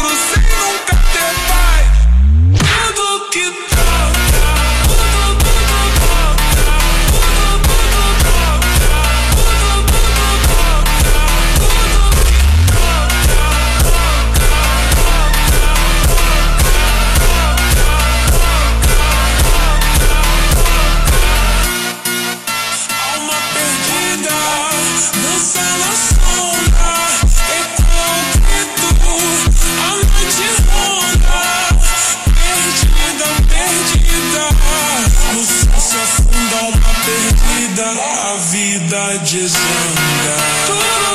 mundo sem nunca ter paz. Tudo que toca, tudo, tudo toca, tudo, tudo toca, tudo, tudo toca, tudo que alma perdida, dança na sombra, ecoa o grito, a noite ronda. Perdida, perdida, no céu se afunda alma perdida, a vida desanda.